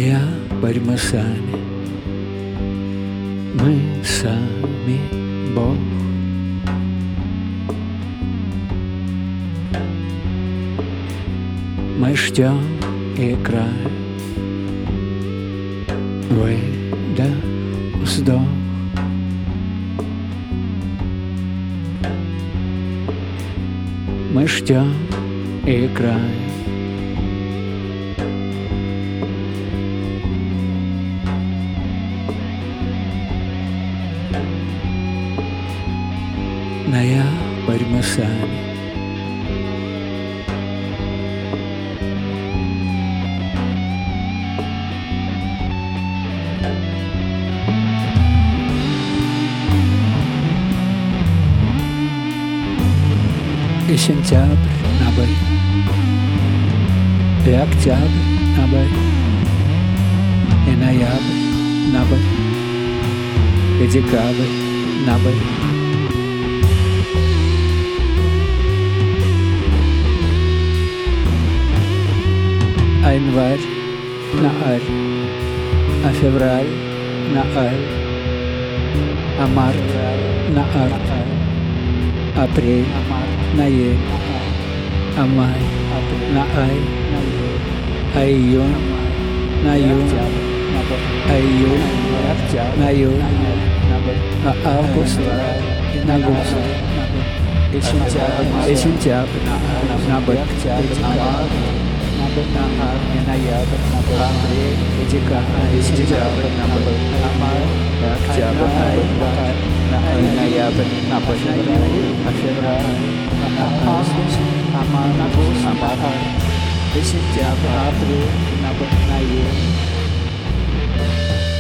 Ноябрь мы сами Бог. Мы ждем и край, выдох, вздох. Мы ждем и край. Ноябрь мы сами. И сентябрь на бой, и октябрь на бой, и ноябрь на бой, и декабрь на бой. А январь на аль, а февраль на аль, а март на аль, апрель на ель, а май на ай, а июнь на юнь, а июль на юнь, а август на густ, и сентябрь на б, и ноябрь на б, и декабрь, и сентябрь на б, а май, и октябрь на ай, и ноябрь на б, а февраль, а август, а март, и сентябрь, апрель на б, на е.